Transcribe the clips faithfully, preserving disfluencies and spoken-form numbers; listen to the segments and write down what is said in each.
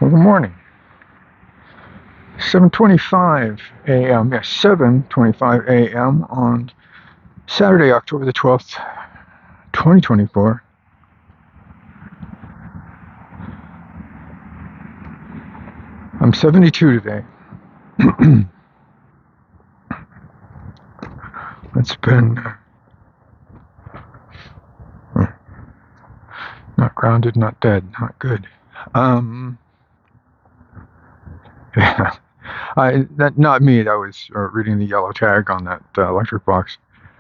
Well, good morning. seven twenty-five a m. Yes, seven twenty-five a m on Saturday, October the twelfth, twenty twenty-four. I'm seventy-two today. It's been uh, not grounded, not dead, not good. Um, yeah, I that not me. That was uh, reading the yellow tag on that uh, electric box.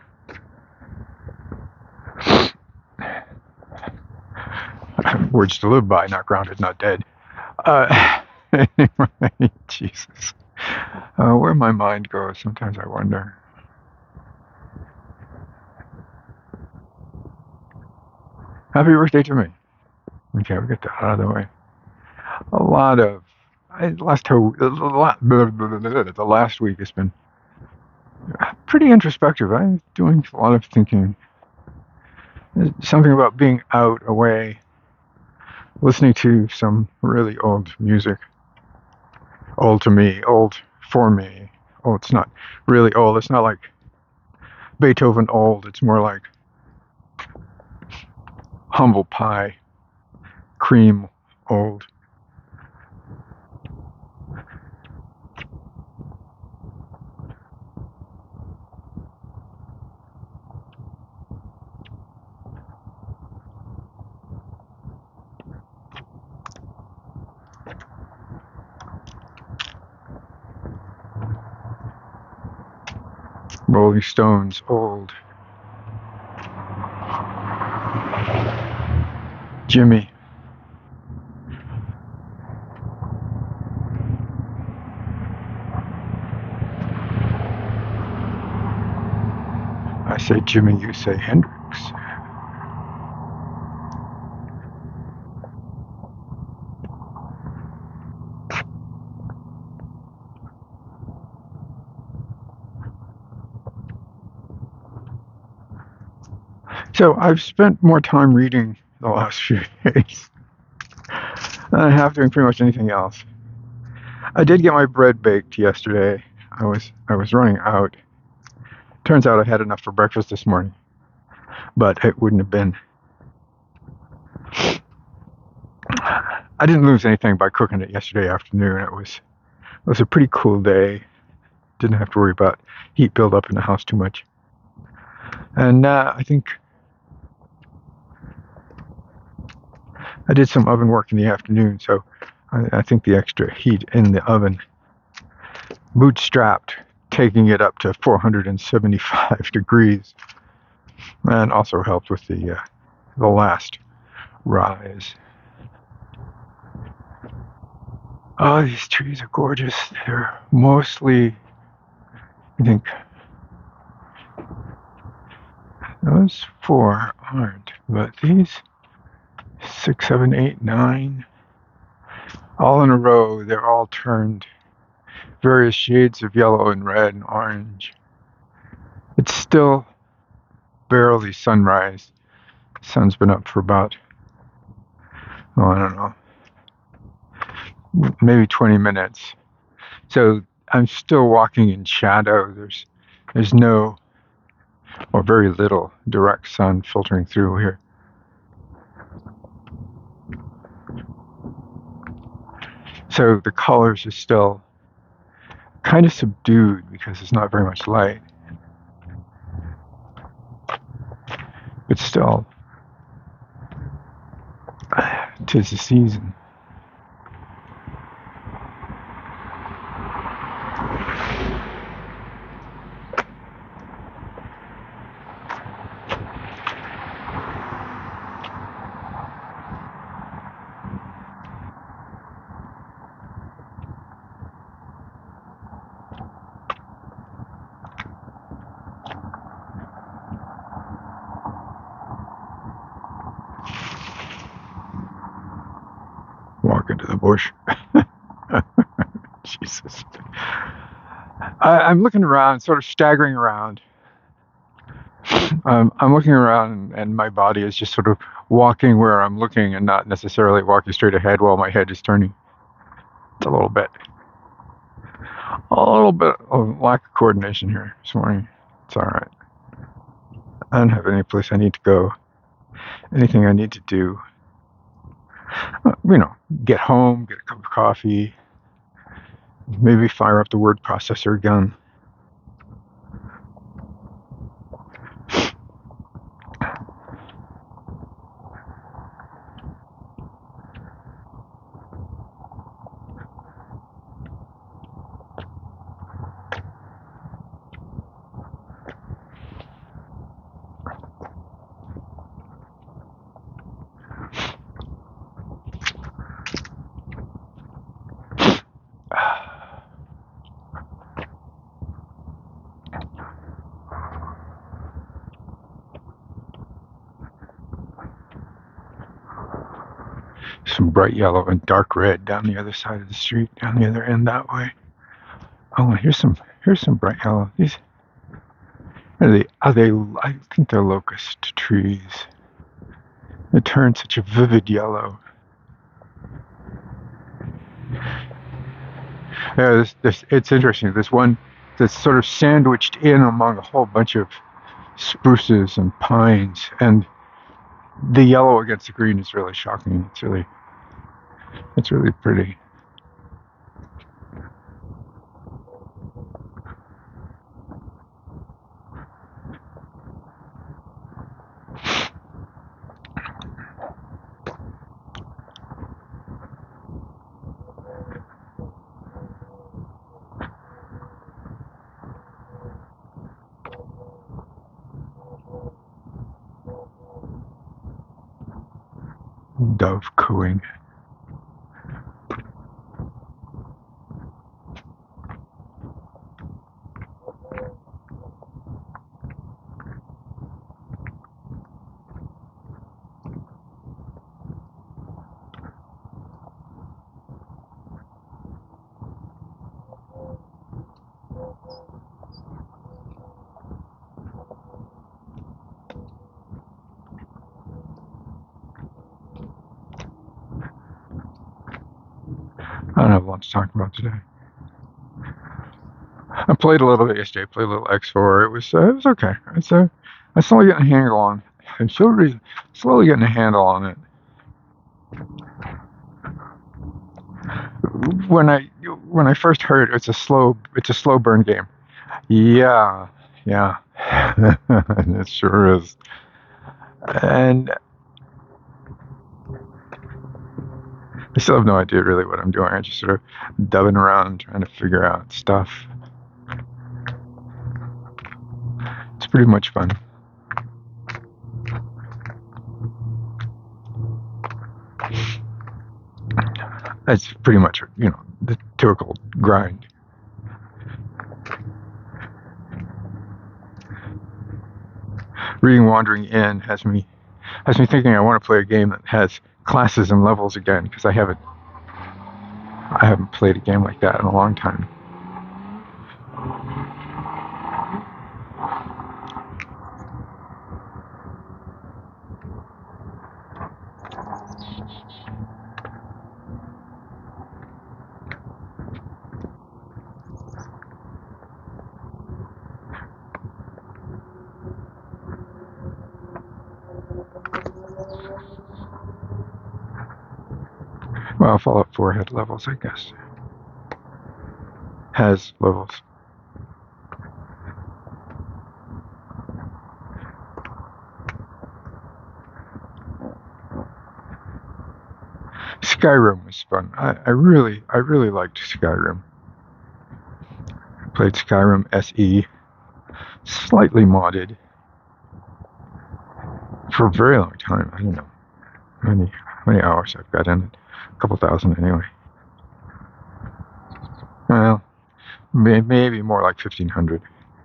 Words to live by, not grounded, not dead. Uh, anyway, Jesus, uh, where my mind goes, sometimes I wonder. Happy birthday to me. Okay, we'll get that out of the way. A lot of I, last two, the, the, the last week has been pretty introspective. I'm doing a lot of thinking. There's something about being out, away, listening to some really old music. Old to me, old for me. Oh, it's not really old. It's not like Beethoven old. It's more like humble pie, cream old. Rolling Stones old. Jimmy. I say Jimmy, you say Hendrix. So I've spent more time reading the last few days than I have doing pretty much anything else. I did get my bread baked yesterday. I was I was running out. Turns out I had enough for breakfast this morning, but it wouldn't have been. I didn't lose anything by cooking it yesterday afternoon. It was it was a pretty cool day. Didn't have to worry about heat buildup in the house too much. And uh, I think I did some oven work in the afternoon, so I, I think the extra heat in the oven bootstrapped, taking it up to four hundred seventy-five degrees, and also helped with the uh, the last rise. Oh, these trees are gorgeous. They're mostly, I think, those four aren't, but these six, seven, eight, nine, all in a row, they're all turned various shades of yellow and red and orange. It's still barely sunrise. The sun's been up for about, oh, I don't know, maybe twenty minutes. So I'm still walking in shadow. There's there's no or very little direct sun filtering through here. So the colors are still kind of subdued because there's not very much light. But still, 'tis the season. Walk into the bush. Jesus. I, I'm looking around, sort of staggering around. Um, I'm looking around, and, and my body is just sort of walking where I'm looking and not necessarily walking straight ahead while my head is turning. It's a little bit, a little bit of lack of coordination here this morning. It's all right. I don't have any place I need to go, anything I need to do. Uh, you know, get home, get a cup of coffee, maybe fire up the word processor again. Some bright yellow and dark red down the other side of the street, down the other end that way. Oh, here's some here's some bright yellow. These are they are they I think they're locust trees. They turn such a vivid yellow. Yeah, this, this, it's interesting. There's one that's sort of sandwiched in among a whole bunch of spruces and pines, and the yellow against the green is really shocking. It's really, it's really pretty. Dove cooing. I don't have a lot to talk about today. I played a little bit yesterday. Played a little X four. It was uh, it was okay. It's uh, I'm slowly getting a handle on. I'm slowly slowly getting a handle on it. When I when I first heard it, it's a slow it's a slow burn game. Yeah, yeah, it sure is. And I still have no idea really what I'm doing. I'm just sort of dubbing around trying to figure out stuff. It's pretty much fun. It's pretty much, you know, the typical grind. Reading Wandering In has me has me thinking I want to play a game that has classes and levels again, because I haven't I haven't played a game like that in a long time. Well, Fallout four had levels, I guess. Has levels. Skyrim was fun. I, I really, I really liked Skyrim. I played Skyrim S E, slightly modded, for a very long time. I don't know how many, how many hours I've got in it. A couple thousand anyway. Well, may, maybe more like fifteen hundred.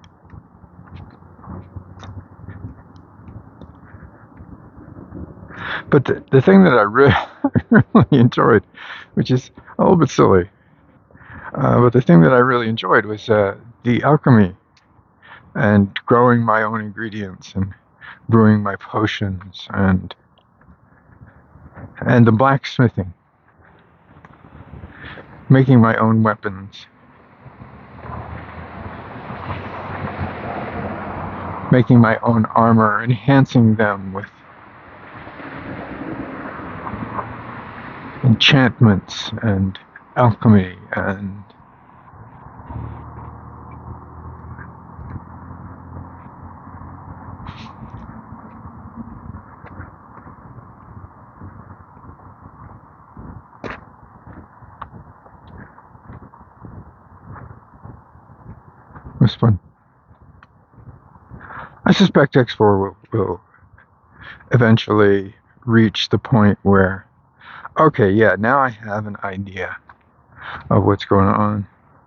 But the, the thing that I really, really enjoyed, which is a little bit silly, uh, but the thing that I really enjoyed was uh, the alchemy and growing my own ingredients and brewing my potions and and the blacksmithing. making my own weapons, making my own armor, enhancing them with enchantments and alchemy and it was fun. I suspect X four will, will eventually reach the point where, okay, yeah, now I have an idea of what's going on.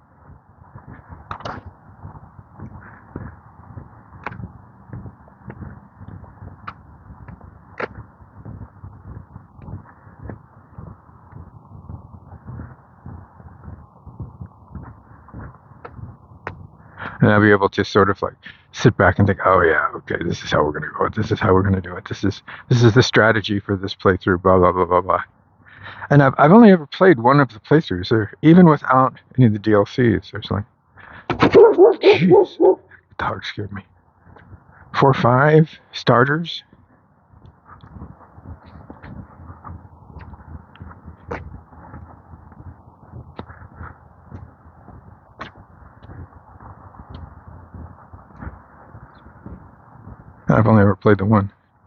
And I'll be able to sort of like sit back and think, oh yeah, okay, this is how we're gonna go. This is how we're gonna do it. This is this is the strategy for this playthrough. Blah blah blah blah blah. And I've I've only ever played one of the playthroughs, or even without any of the D L Cs. There's like, jeez, the dog scared me. Four or five starters. I've only ever played the one.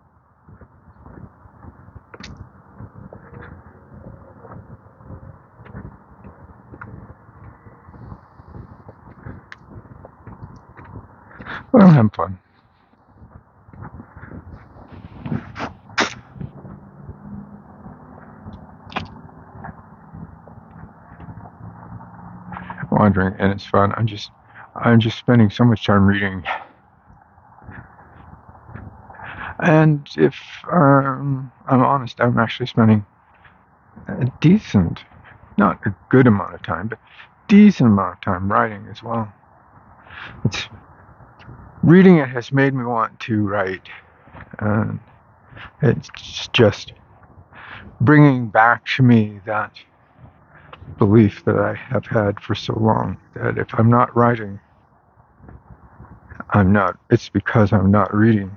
But I'm having fun. Wandering, and it's fun. I'm just, I'm just spending so much time reading. And if um, I'm honest, I'm actually spending a decent, not a good amount of time, but decent amount of time writing as well. It's reading it has made me want to write, and it's just bringing back to me that belief that I have had for so long, that if I'm not writing, I'm not, it's because I'm not reading.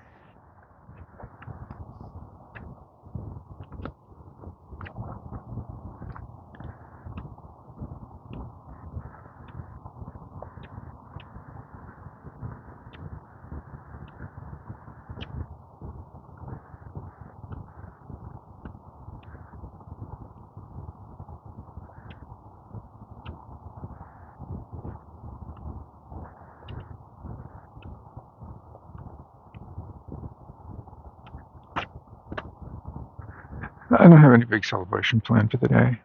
I don't have any big celebration planned for the day.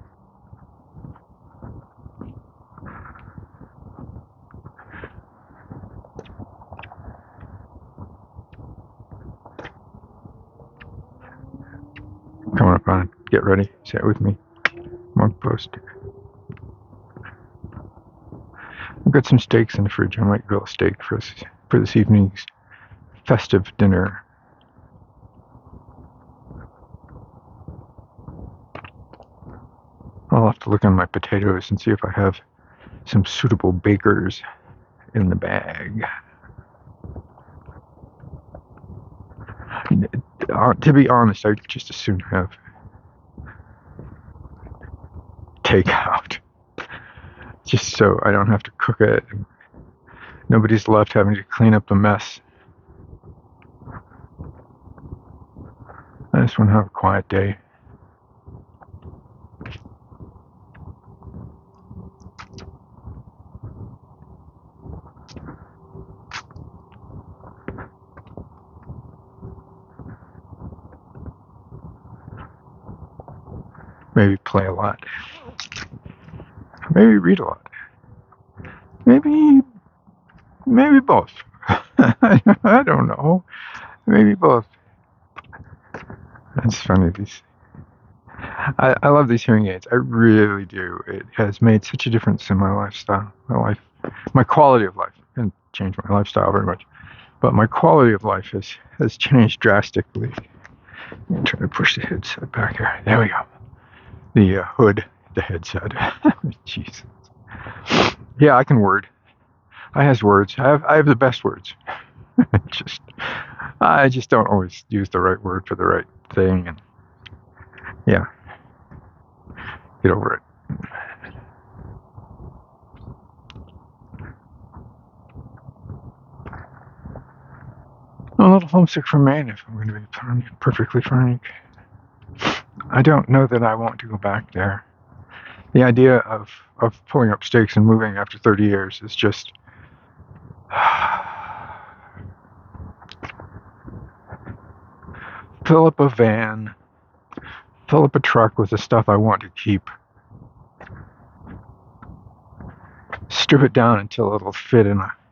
Coming up on it. Get ready. Sit with me. Mug post. I've got some steaks in the fridge. I might grill a steak for this, for this evening's festive dinner. I'll have to look on my potatoes and see if I have some suitable bakers in the bag. Uh, to be honest, I'd just as soon have takeout, just so I don't have to cook it. And nobody's left having to clean up the mess. I just want to have a quiet day. Maybe play a lot. Maybe read a lot. Maybe, maybe both. I don't know. Maybe both. That's funny. These, I, I love these hearing aids. I really do. It has made such a difference in my lifestyle, my life, my quality of life. It didn't change my lifestyle very much, but my quality of life has has changed drastically. I'm trying to push the headset back here. There we go. The uh, hood the headset. Jesus. Yeah, I can word. I has words. I have I have the best words. just I just don't always use the right word for the right thing, and yeah, get over it. I'm a little homesick for Maine, if I'm going to be perfectly frank. I don't know that I want to go back there. The idea of, of pulling up stakes and moving after thirty years is just... fill up a van, fill up a truck with the stuff I want to keep, strip it down until it'll fit in a...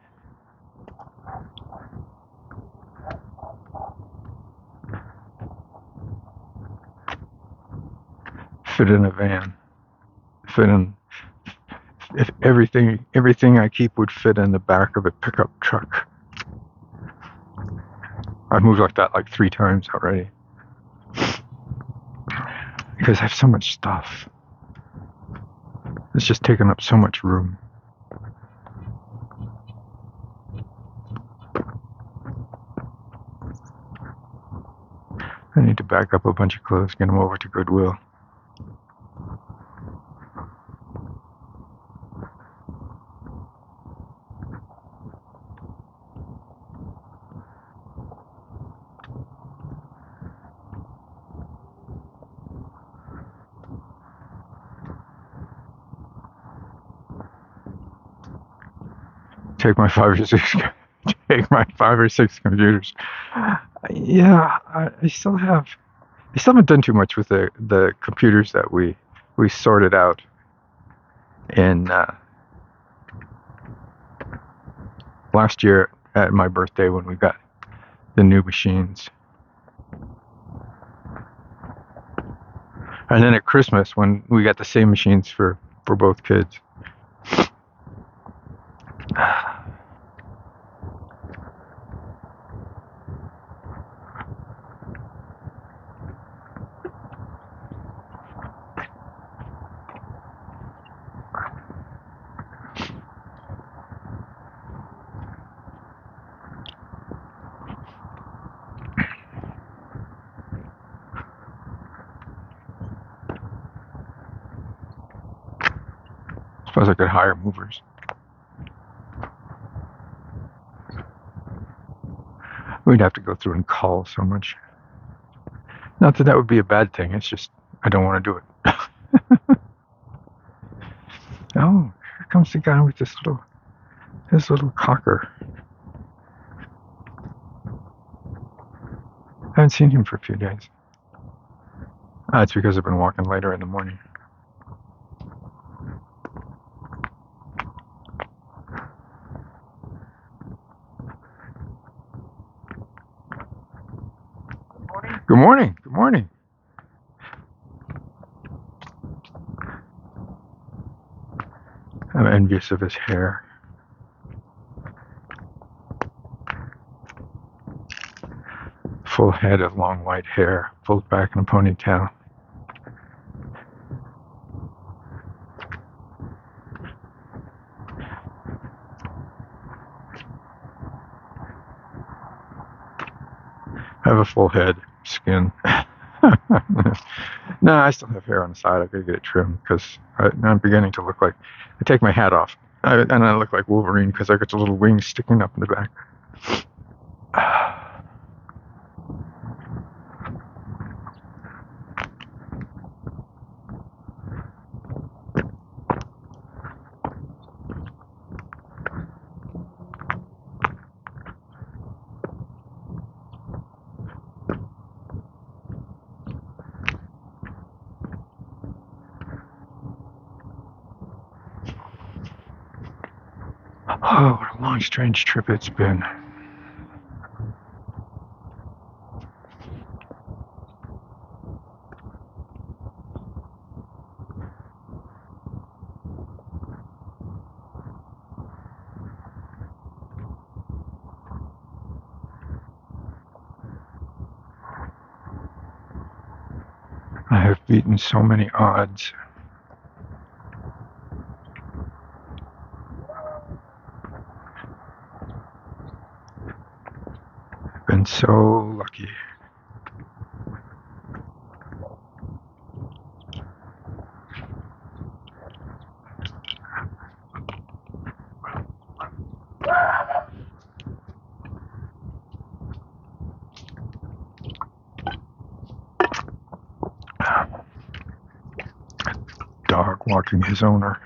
fit in a van. Fit in... if everything everything I keep would fit in the back of a pickup truck. I've moved like that like three times already. Because I have so much stuff. It's just taking up so much room. I need to back up a bunch of clothes, get them over to Goodwill. Take my five or six, take my five or six computers. Yeah, I, I still have, I still haven't done too much with the the computers that we we sorted out in uh, last year at my birthday when we got the new machines, and then at Christmas when we got the same machines for for both kids. Suppose I could hire movers. We'd have to go through and call so much. Not that that would be a bad thing, it's just I don't want to do it. Oh, here comes the guy with this little, this little cocker. I haven't seen him for a few days. Ah, it's because I've been walking later in the morning. Good morning. Good morning. I'm envious of his hair. Full head of long white hair, pulled back in a ponytail. I have a full head, skin. No, I still have hair on the side. I gotta get it trimmed because I'm beginning to look like, I take my hat off I, and I look like Wolverine because I got the little wings sticking up in the back. Oh, what a long, strange trip it's been. I have beaten so many odds. So lucky. Dog walking his owner.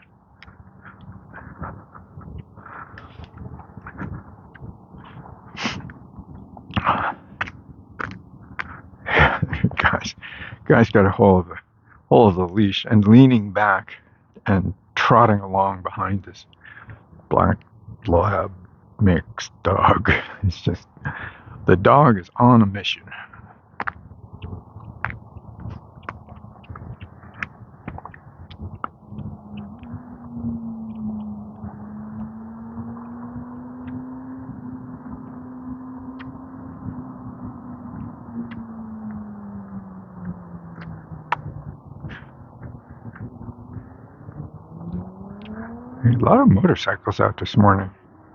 guys, guys got a hold of the hold of the leash and leaning back and trotting along behind this black lab mixed dog. It's just the dog is on a mission. A lot of motorcycles out this morning.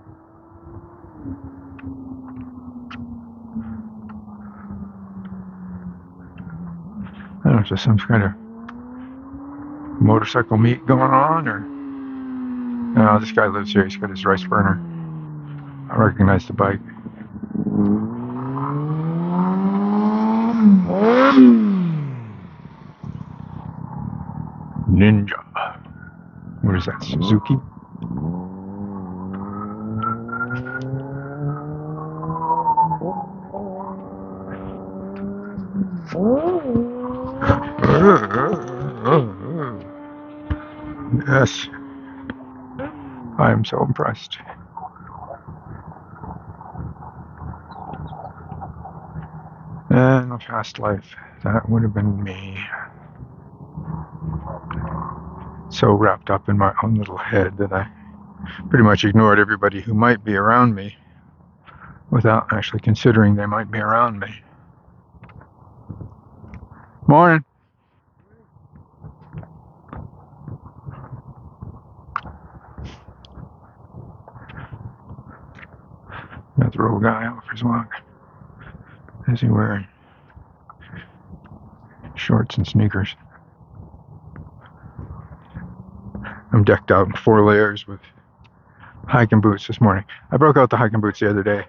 I don't know if there's some kind of motorcycle meet going on, or no, this guy lives here. He's got his rice burner. I recognize the bike. Ninja. What is that, Suzuki? Yes. I am so impressed. And a past life, that would have been me. So wrapped up in my own little head that I pretty much ignored everybody who might be around me without actually considering they might be around me. Morning. Another old guy out for his walk. Is he wearing shorts and sneakers? I'm decked out in four layers with hiking boots this morning. I broke out the hiking boots the other day.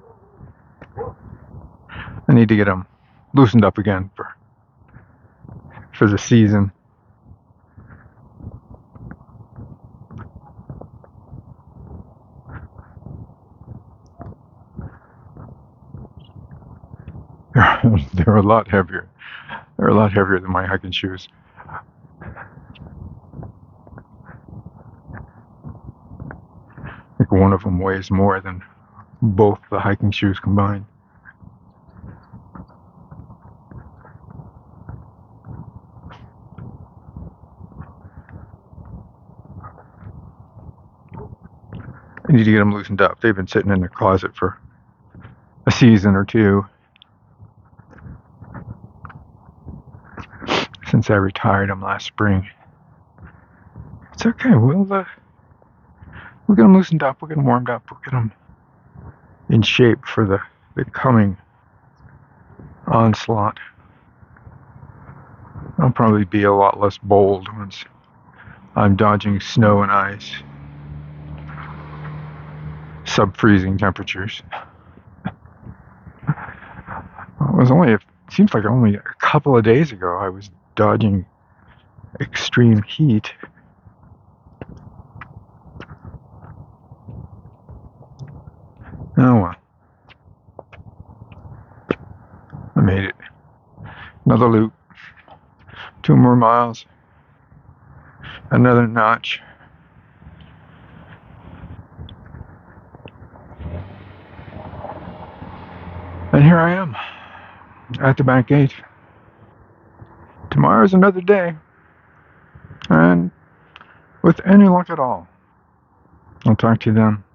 I need to get them loosened up again for for the season. They're a lot heavier. They're a lot heavier than my hiking shoes. I think one of them weighs more than both the hiking shoes combined. I need to get them loosened up. They've been sitting in the closet for a season or two. Since I retired them last spring. It's okay. We'll uh, we'll get them loosened up. We'll get them warmed up. We'll get them in shape for the, the coming onslaught. I'll probably be a lot less bold once I'm dodging snow and ice, sub-freezing temperatures. It was only, it seems like only a couple of days ago I was dodging extreme heat. Oh well. I made it. Another loop. Two more miles. Another notch. And here I am at the back gate. Tomorrow's another day. And with any luck at all, I'll talk to you then.